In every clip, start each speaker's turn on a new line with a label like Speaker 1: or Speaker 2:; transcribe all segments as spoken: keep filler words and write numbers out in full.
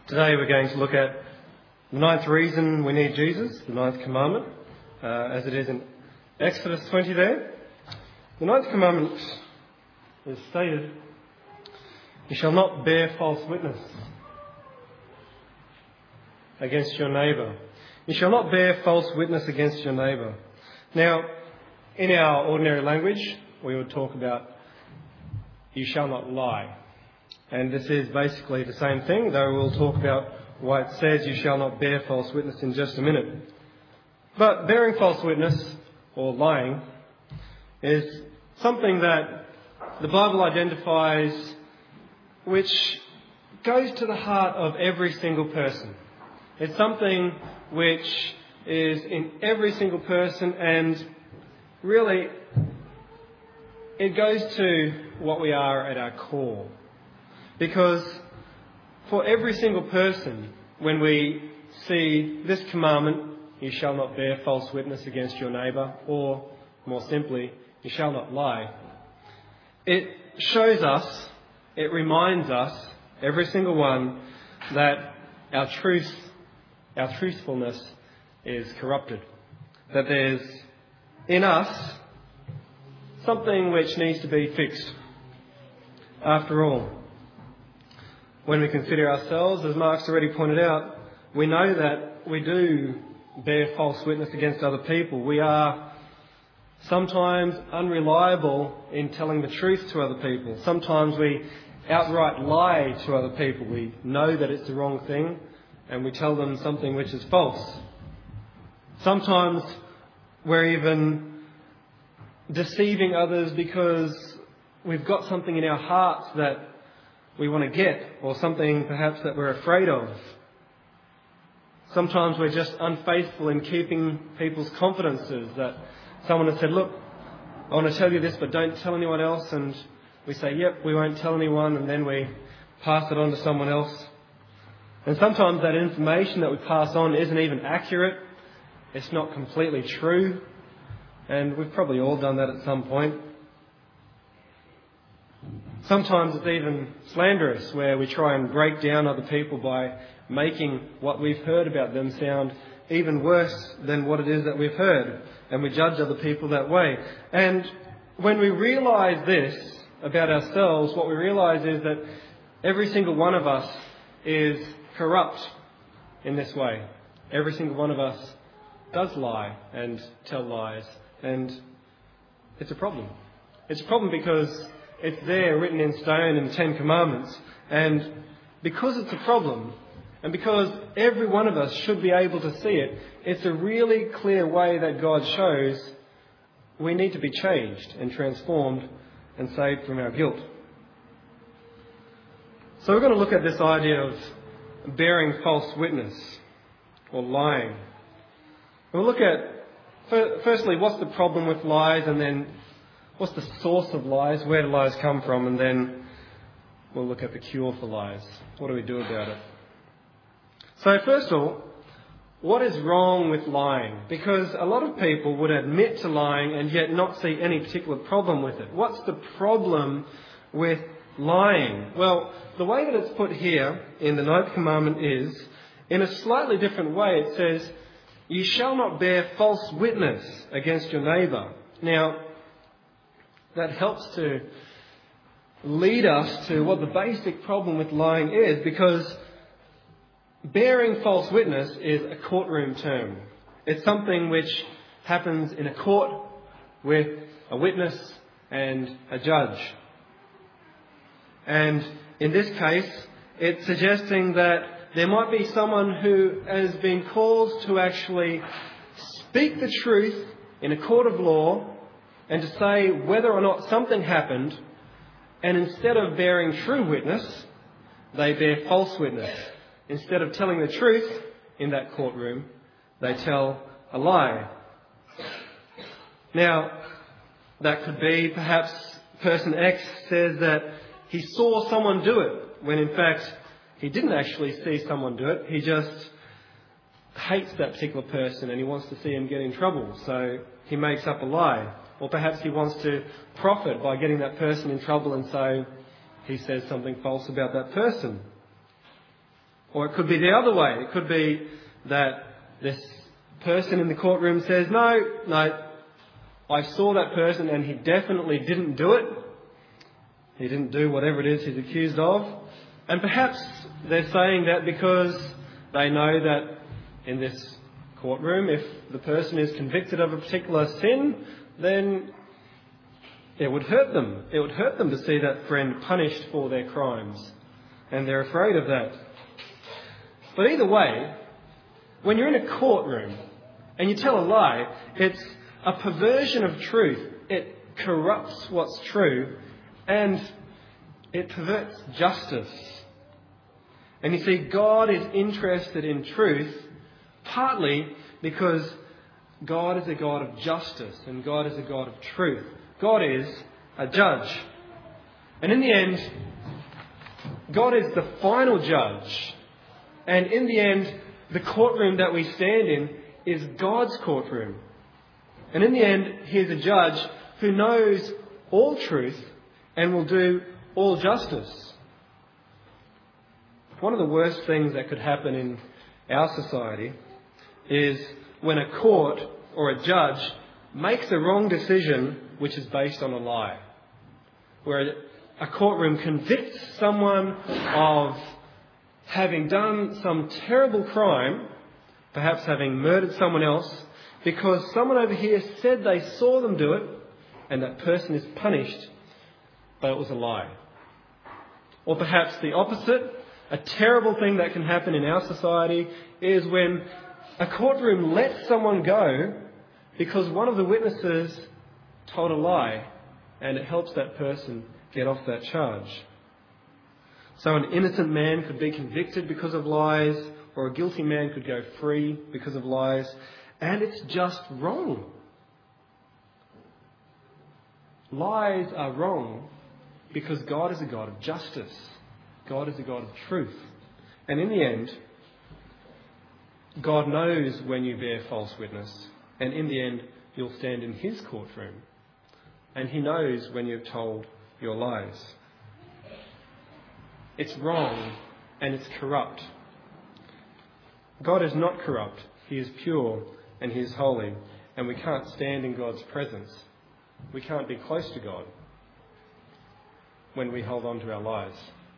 Speaker 1: Today we're going to look at the ninth reason we need Jesus, the ninth commandment, uh, as it is in Exodus twenty there. The ninth commandment is stated, "You shall not bear false witness against your neighbour." You shall not bear false witness against your neighbour. Now, in our ordinary language, we would talk about you shall not lie. And this is basically the same thing, though we'll talk about why it says you shall not bear false witness in just a minute. But bearing false witness, or lying, is something that the Bible identifies which goes to the heart of every single person. It's something which is in every single person, and really it goes to what we are at our core. Because for every single person, when we see this commandment, you shall not bear false witness against your neighbour, or more simply, you shall not lie, it shows us, it reminds us, every single one, that our truth, our truthfulness is corrupted. That there's in us something which needs to be fixed. After all, when we consider ourselves, as Mark's already pointed out, we know that we do bear false witness against other people. We are sometimes unreliable in telling the truth to other people. Sometimes we outright lie to other people. We know that it's the wrong thing and we tell them something which is false. Sometimes we're even deceiving others because we've got something in our hearts that we want to get, or something perhaps that we're afraid of. Sometimes we're just unfaithful in keeping people's confidences, that someone has said, "Look, I want to tell you this, but don't tell anyone else," and we say, "Yep, we won't tell anyone," and then we pass it on to someone else. And sometimes that information that we pass on isn't even accurate. It's not completely true. And we've probably all done that at some point. Sometimes it's even slanderous, where we try and break down other people by making what we've heard about them sound even worse than what it is that we've heard. And we judge other people that way. And when we realise this about ourselves, what we realise is that every single one of us is corrupt in this way. Every single one of us does lie and tell lies. And it's a problem. It's a problem because it's there written in stone in the Ten Commandments. And because it's a problem, and because every one of us should be able to see it, it's a really clear way that God shows we need to be changed and transformed and saved from our guilt. So we're going to look at this idea of bearing false witness, or lying. We'll look at, firstly, what's the problem with lies, and then what's the source of lies? Where do lies come from? And then we'll look at the cure for lies. What do we do about it? So first of all, what is wrong with lying? Because a lot of people would admit to lying and yet not see any particular problem with it. What's the problem with lying? Well, the way that it's put here in the ninth commandment is, in a slightly different way, it says, "You shall not bear false witness against your neighbour." Now, that helps to lead us to what the basic problem with lying is, because bearing false witness is a courtroom term. It's something which happens in a court with a witness and a judge. And in this case, it's suggesting that there might be someone who has been called to actually speak the truth in a court of law and to say whether or not something happened, and instead of bearing true witness, they bear false witness. Instead of telling the truth in that courtroom, they tell a lie. Now, that could be perhaps person X says that he saw someone do it, when in fact he didn't actually see someone do it. He just hates that particular person and he wants to see him get in trouble, so he makes up a lie. Or perhaps he wants to profit by getting that person in trouble, and so he says something false about that person. Or it could be the other way. It could be that this person in the courtroom says, no, no, I saw that person and he definitely didn't do it. He didn't do whatever it is he's accused of. And perhaps they're saying that because they know that in this courtroom, if the person is convicted of a particular sin, then it would hurt them. It would hurt them to see that friend punished for their crimes. And they're afraid of that. But either way, when you're in a courtroom and you tell a lie, it's a perversion of truth. It corrupts what's true and it perverts justice. And you see, God is interested in truth partly because God is a God of justice and God is a God of truth. God is a judge. And in the end, God is the final judge. And in the end, the courtroom that we stand in is God's courtroom. And in the end, He is a judge who knows all truth and will do all justice. One of the worst things that could happen in our society is when a court or a judge makes a wrong decision which is based on a lie. Where a courtroom convicts someone of having done some terrible crime, perhaps having murdered someone else, because someone over here said they saw them do it, and that person is punished, but it was a lie. Or perhaps the opposite, a terrible thing that can happen in our society is when a courtroom lets someone go because one of the witnesses told a lie, and it helps that person get off that charge. So an innocent man could be convicted because of lies, or a guilty man could go free because of lies, and it's just wrong. Lies are wrong because God is a God of justice. God is a God of truth. And in the end, God knows when you bear false witness. And in the end, you'll stand in His courtroom. And He knows when you've told your lies. It's wrong and it's corrupt. God is not corrupt. He is pure and He is holy. And we can't stand in God's presence. We can't be close to God when we hold on to our lies.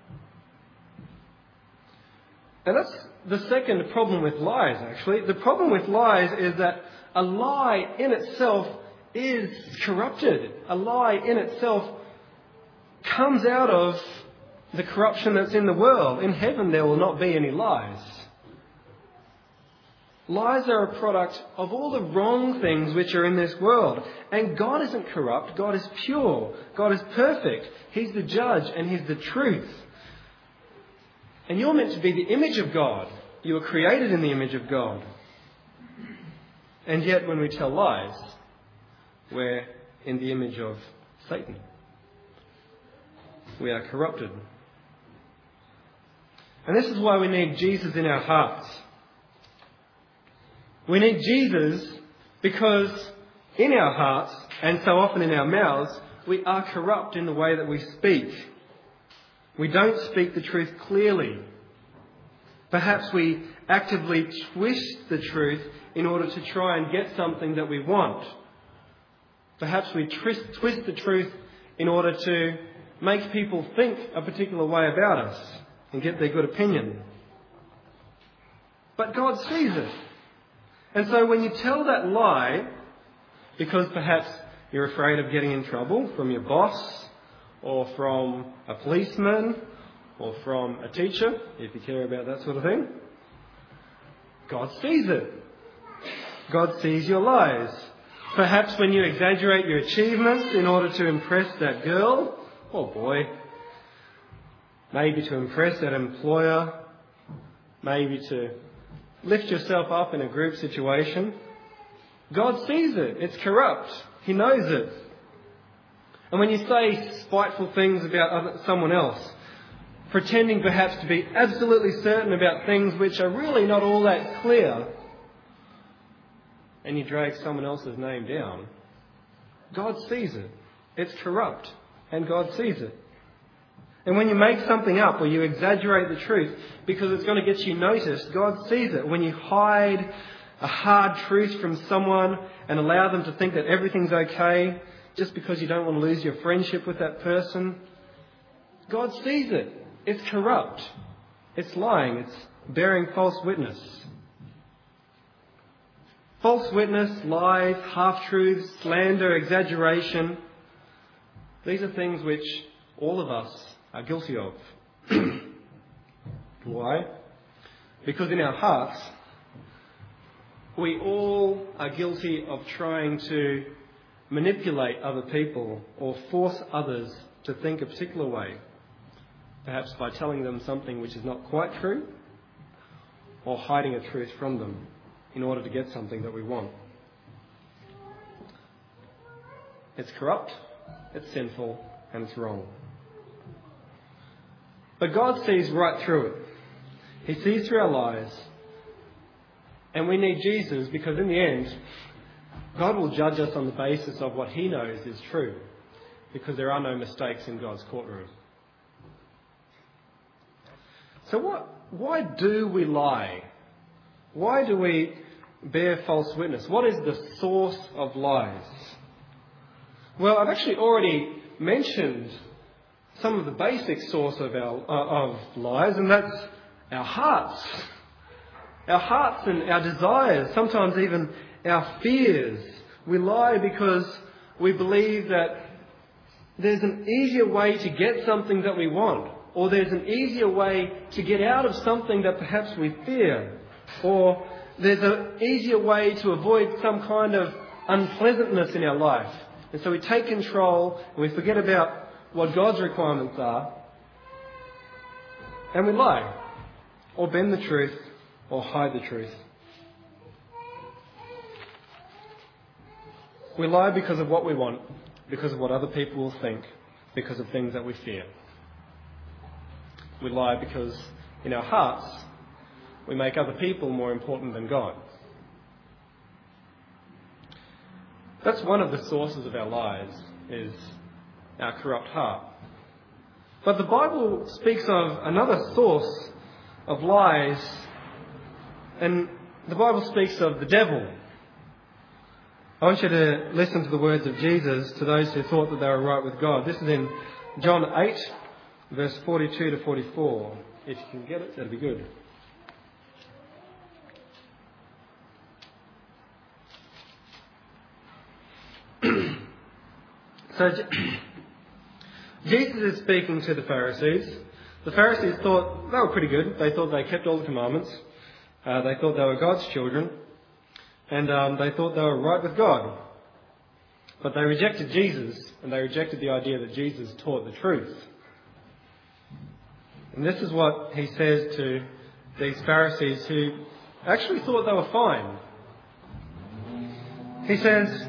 Speaker 1: And that's the second problem with lies, actually. The problem with lies is that a lie in itself is corrupted. A lie in itself comes out of the corruption that's in the world. In heaven there will not be any lies. Lies are a product of all the wrong things which are in this world. And God isn't corrupt. God is pure. God is perfect. He's the judge and He's the truth. And you're meant to be the image of God. You were created in the image of God. And yet when we tell lies, we're in the image of Satan. We are corrupted. And this is why we need Jesus in our hearts. We need Jesus because in our hearts, and so often in our mouths, we are corrupt in the way that we speak. We don't speak the truth clearly. Perhaps we actively twist the truth in order to try and get something that we want. Perhaps we twist, twist the truth in order to make people think a particular way about us and get their good opinion. But God sees it. And so when you tell that lie, because perhaps you're afraid of getting in trouble from your boss, or from a policeman, or from a teacher, if you care about that sort of thing, God sees it. God sees your lies. Perhaps when you exaggerate your achievements in order to impress that girl, or boy, maybe to impress that employer, maybe to lift yourself up in a group situation, God sees it. It's corrupt. He knows it. And when you say spiteful things about other, someone else, pretending perhaps to be absolutely certain about things which are really not all that clear, and you drag someone else's name down, God sees it. It's corrupt, and God sees it. And when you make something up or you exaggerate the truth because it's going to get you noticed, God sees it. When you hide a hard truth from someone and allow them to think that everything's okay just because you don't want to lose your friendship with that person, God sees it. It's corrupt. It's lying. It's bearing false witness. False witness, lies, half-truths, slander, exaggeration. These are things which all of us are guilty of. Why? Because in our hearts, we all are guilty of trying to manipulate other people or force others to think a particular way. Perhaps by telling them something which is not quite true, or hiding a truth from them in order to get something that we want. It's corrupt, it's sinful, and it's wrong. But God sees right through it. He sees through our lies. And we need Jesus because in the end, God will judge us on the basis of what He knows is true. Because there are no mistakes in God's courtroom. So what? Why do we lie? Why do we bear false witness? What is the source of lies? Well, I've actually already mentioned some of the basic source of our uh, of lies, and that's our hearts. Our hearts and our desires, sometimes even our fears. We lie because we believe that there's an easier way to get something that we want, or there's an easier way to get out of something that perhaps we fear, or there's an easier way to avoid some kind of unpleasantness in our life. And so we take control and we forget about what God's requirements are, and we lie, or bend the truth, or hide the truth. We lie because of what we want, because of what other people will think, because of things that we fear. We lie because in our hearts we make other people more important than God. That's one of the sources of our lies, is our corrupt heart. But the Bible speaks of another source of lies, and the Bible speaks of the devil. I want you to listen to the words of Jesus to those who thought that they were right with God. This is in John eight, verse forty-two to forty-four. If you can get it, that'd be good. So Jesus is speaking to the Pharisees. The Pharisees thought they were pretty good. They thought they kept all the commandments. Uh, they thought they were God's children. And um, they thought they were right with God. But they rejected Jesus, and they rejected the idea that Jesus taught the truth. And this is what he says to these Pharisees who actually thought they were fine. He says,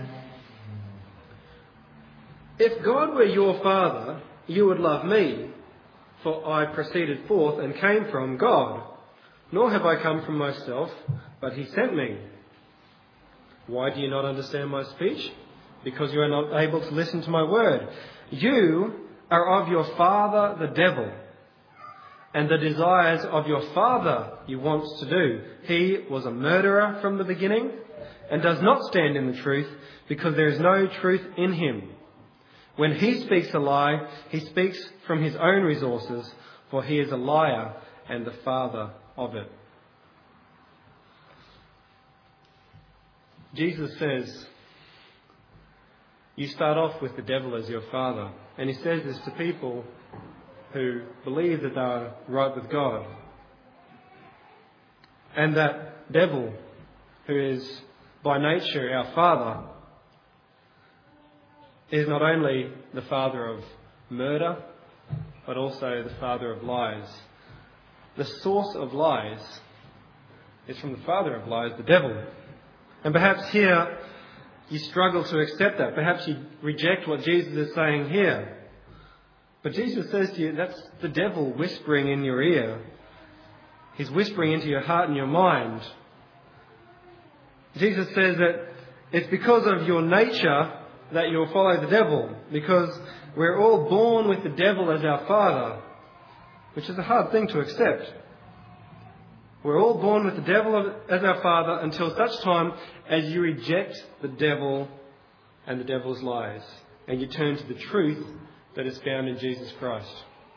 Speaker 1: "If God were your Father, you would love me, for I proceeded forth and came from God. Nor have I come from myself, but he sent me. Why do you not understand my speech? Because you are not able to listen to my word. You are of your father the devil, and the desires of your father you want to do. He was a murderer from the beginning, and does not stand in the truth, because there is no truth in him. When he speaks a lie, he speaks from his own resources, for he is a liar and the father of it." Jesus says, you start off with the devil as your father. And he says this to people who believe that they are right with God. And that devil, who is by nature our father, is not only the father of murder, but also the father of lies. The source of lies is from the father of lies, the devil. And perhaps here you struggle to accept that. Perhaps you reject what Jesus is saying here. But Jesus says to you, that's the devil whispering in your ear. He's whispering into your heart and your mind. Jesus says that it's because of your nature that you'll follow the devil, because we're all born with the devil as our father, which is a hard thing to accept. We're all born with the devil as our father until such time as you reject the devil and the devil's lies, and you turn to the truth that is found in Jesus Christ.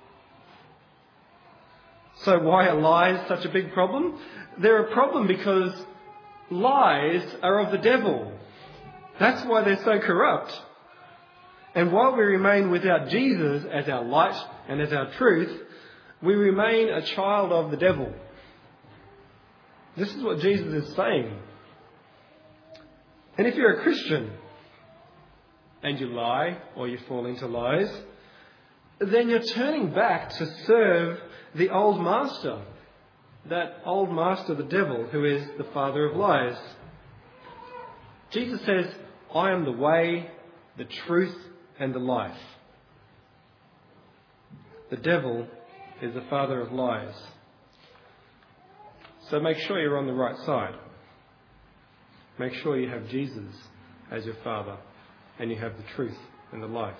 Speaker 1: So why are lies such a big problem? They're a problem because lies are of the devil. That's why they're so corrupt. And while we remain without Jesus as our light and as our truth, we remain a child of the devil. This is what Jesus is saying. And if you're a Christian and you lie or you fall into lies, then you're turning back to serve the old master, that old master, the devil, who is the father of lies. Jesus says, I am the way, the truth, and the life. The devil is the father of lies. So make sure you're on the right side. Make sure you have Jesus as your father and you have the truth and the life.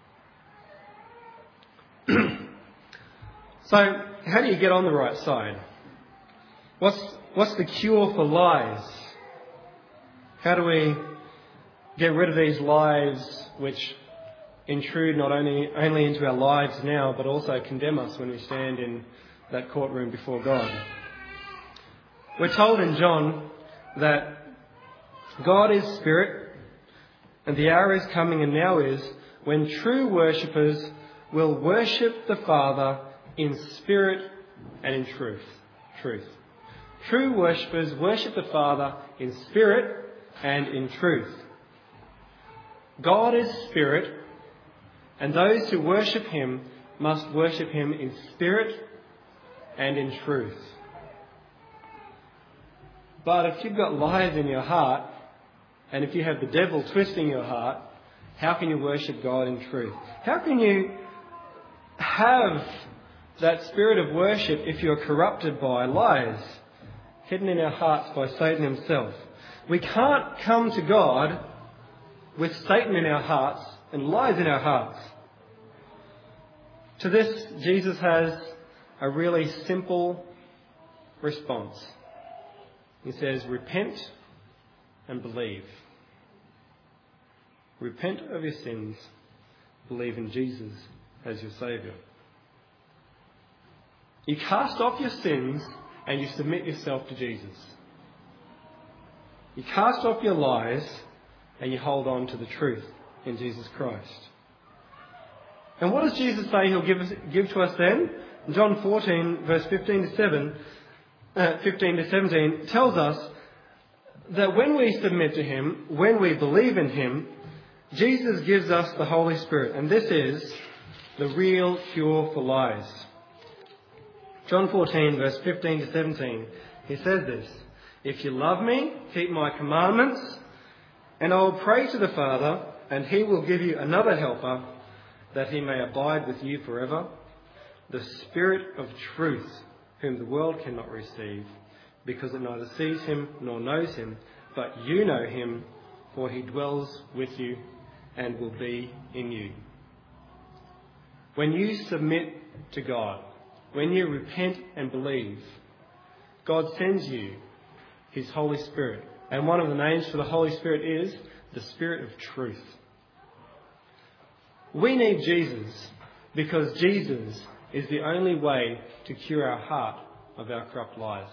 Speaker 1: So, how do you get on the right side? What's, what's the cure for lies? How do we get rid of these lies which intrude not only, only into our lives now, but also condemn us when we stand in that courtroom before God? We're told in John that God is spirit, and the hour is coming and now is when true worshippers will worship the Father in spirit and in truth. Truth. True worshippers worship the Father in spirit and in truth. God is spirit, and those who worship him must worship him in spirit and in truth. But if you've got lies in your heart, and if you have the devil twisting your heart, how can you worship God in truth? How can you have that spirit of worship if you're corrupted by lies hidden in our hearts by Satan himself? We can't come to God with Satan in our hearts and lies in our hearts. To this, Jesus has a really simple response. He says, repent and believe. Repent of your sins. Believe in Jesus as your Saviour. You cast off your sins and you submit yourself to Jesus. You cast off your lies and you hold on to the truth in Jesus Christ. And what does Jesus say he'll give us, give to us then? John fourteen, verse fifteen to seven, uh, fifteen to seventeen tells us that when we submit to him, when we believe in him, Jesus gives us the Holy Spirit. And this is the real cure for lies. John fourteen, verse fifteen to seventeen, he says this, if you love me, keep my commandments, and I will pray to the Father, and he will give you another helper, that he may abide with you forever, the Spirit of truth, whom the world cannot receive, because it neither sees him nor knows him, but you know him, for he dwells with you and will be in you. When you submit to God, when you repent and believe, God sends you his Holy Spirit. And one of the names for the Holy Spirit is the Spirit of truth. We need Jesus because Jesus is the only way to cure our heart of our corrupt lies.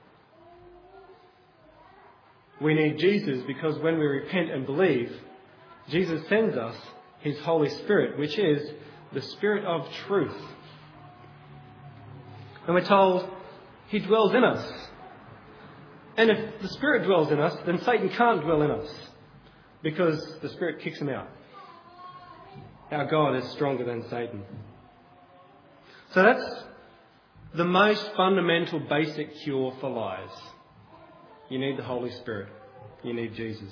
Speaker 1: We need Jesus because when we repent and believe, Jesus sends us his Holy Spirit, which is the Spirit of truth. And we're told he dwells in us. And if the Spirit dwells in us, then Satan can't dwell in us because the Spirit kicks him out. Our God is stronger than Satan. So that's the most fundamental, basic cure for lies. You need the Holy Spirit. You need Jesus.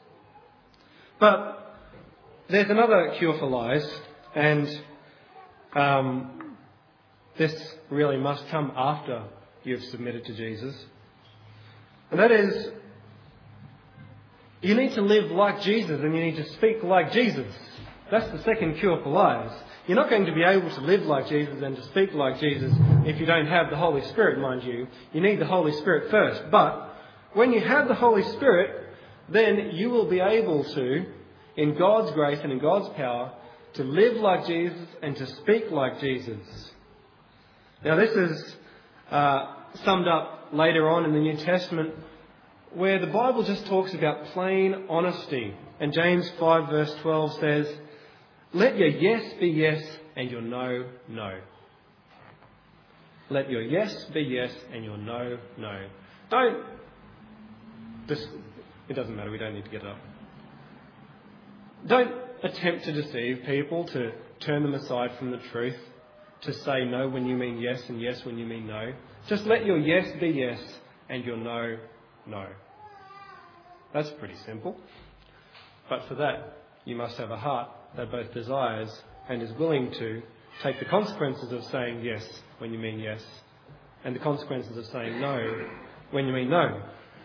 Speaker 1: But there's another cure for lies, and um, this really must come after you've submitted to Jesus. And that is, You need to live like Jesus and you need to speak like Jesus. That's the second cure for lies. You're not going to be able to live like Jesus and to speak like Jesus if you don't have the Holy Spirit, mind you. You need the Holy Spirit first. But when you have the Holy Spirit, then you will be able to, in God's grace and in God's power, to live like Jesus and to speak like Jesus. Now this is uh, summed up later on in the New Testament, where the Bible just talks about plain honesty. And James five verse twelve says, "Let your yes be yes and your no, no." Let your yes be yes and your no, no. Don't... This, it doesn't matter, we don't need to get it up. Don't attempt to deceive people, to turn them aside from the truth, to say no when you mean yes and yes when you mean no. Just let your yes be yes and your no, no. That's pretty simple. But for that, you must have a heart that both desires and is willing to take the consequences of saying yes when you mean yes, and the consequences of saying no when you mean no.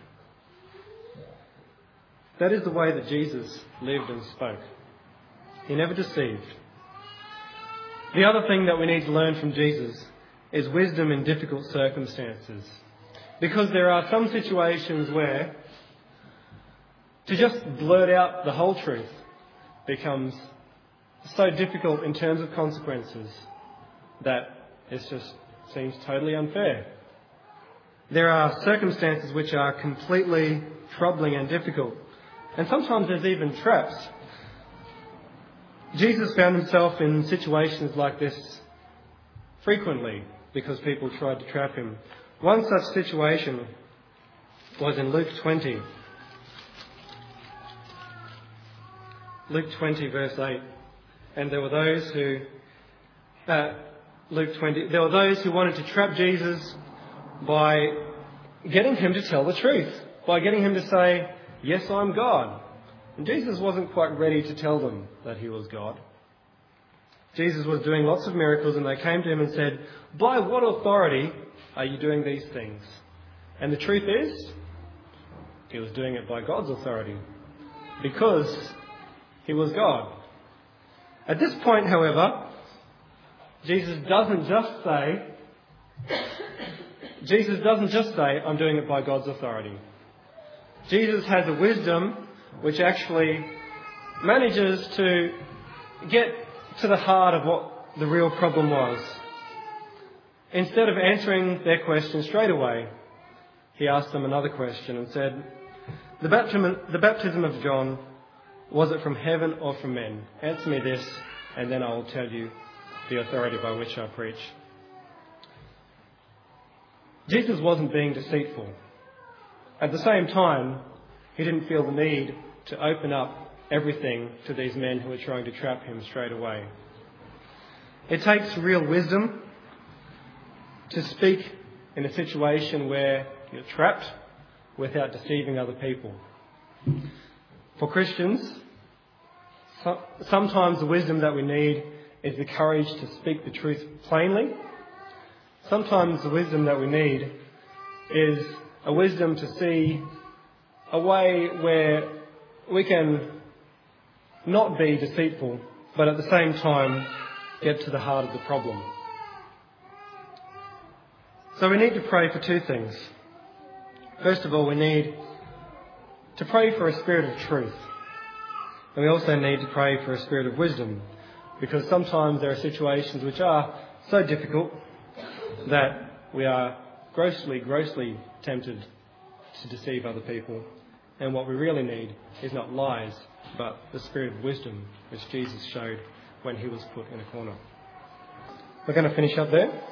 Speaker 1: That is the way that Jesus lived and spoke. He never deceived. The other thing that we need to learn from Jesus is wisdom in difficult circumstances. Because there are some situations where to just blurt out the whole truth becomes so difficult in terms of consequences that it just seems totally unfair. There are circumstances which are completely troubling and difficult. And sometimes there's even traps. Jesus found himself in situations like this frequently because people tried to trap him. One such situation was in Luke twenty. Luke twenty verse eight. And there were those who, uh, Luke twenty, there were those who wanted to trap Jesus by getting him to tell the truth, by getting him to say, "Yes, I'm God." And Jesus wasn't quite ready to tell them that he was God. Jesus was doing lots of miracles and they came to him and said, "By what authority are you doing these things?" And the truth is, he was doing it by God's authority because he was God. At this point, however, Jesus doesn't just say, Jesus doesn't just say, "I'm doing it by God's authority." Jesus has a wisdom which actually manages to get to the heart of what the real problem was. Instead of answering their question straight away, he asked them another question and said, the baptism, the baptism of John, was it from heaven or from men? Answer me this, and then I will tell you the authority by which I preach. Jesus wasn't being deceitful. At the same time, he didn't feel the need to open up everything to these men who were trying to trap him straight away. It takes real wisdom to speak in a situation where you're trapped without deceiving other people. For Christians, sometimes the wisdom that we need is the courage to speak the truth plainly. Sometimes the wisdom that we need is a wisdom to see a way where we can not be deceitful, but at the same time get to the heart of the problem. So we need to pray for two things. First of all, we need to pray for a spirit of truth. And we also need to pray for a spirit of wisdom, because sometimes there are situations which are so difficult that we are grossly, grossly tempted to deceive other people. And what we really need is not lies, but the spirit of wisdom, which Jesus showed when he was put in a corner. We're going to finish up there.